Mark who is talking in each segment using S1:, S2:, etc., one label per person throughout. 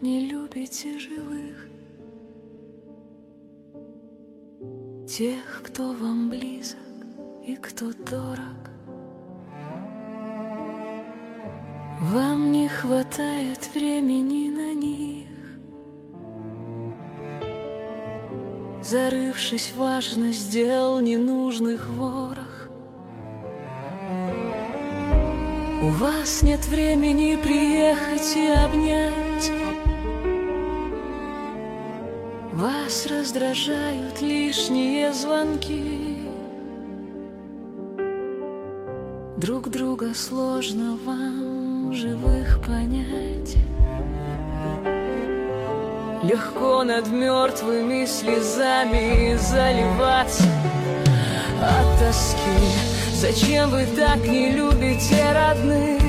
S1: не любите живых, тех, кто вам близок и кто дорог. Вам не хватает времени на них, зарывшись в важность дел ненужных ворох. У вас нет времени приехать и обнять, вас раздражают лишние звонки. Друг друга сложно вам, живых, понять. Легко над мертвыми слезами заливаться от тоски. Зачем вы так не любите родных,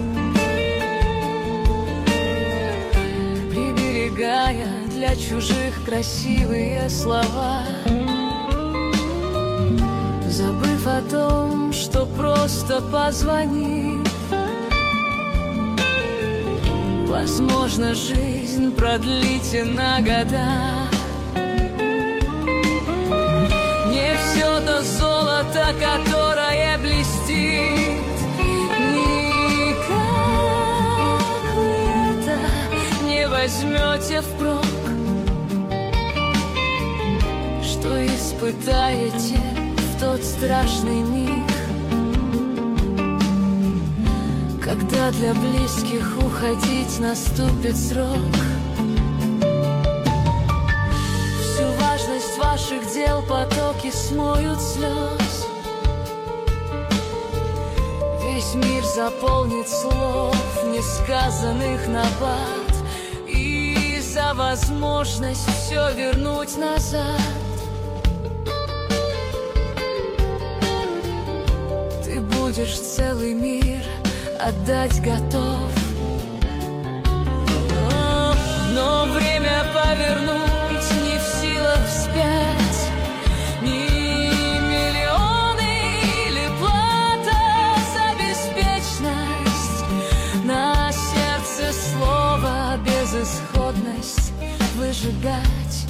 S1: приберегая для чужих красивые слова, забыв о том, что просто позвонив, возможно, жизнь продлите на года. Не все то золото, которое блестит, никак вы это не возьмете впрок, что испытаете в тот страшный миг, когда для близких уходить наступит срок. Всю важность ваших дел потоки смоют слез, весь мир заполнит слов, несказанных набат, и за возможность все вернуть назад ты будешь целый мир отдать готов. Но время повернуть не в силах вспять, ни миллионы или плата за беспечность. На сердце слово безысходность выжигать.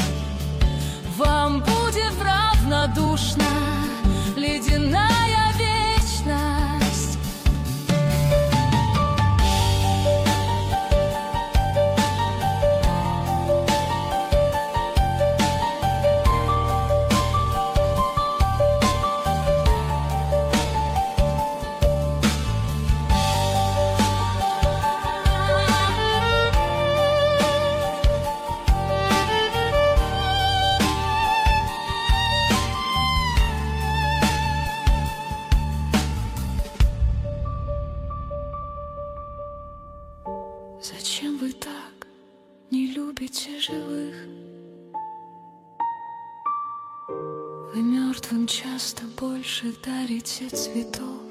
S1: Вам будет равнодушна ледяная вечность. Зачем вы так не любите живых? Вы мертвым часто больше дарите цветов,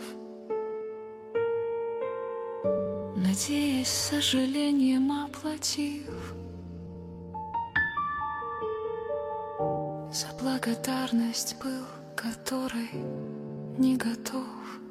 S1: надеясь сожалением оплатив за благодарность был, которой не готов.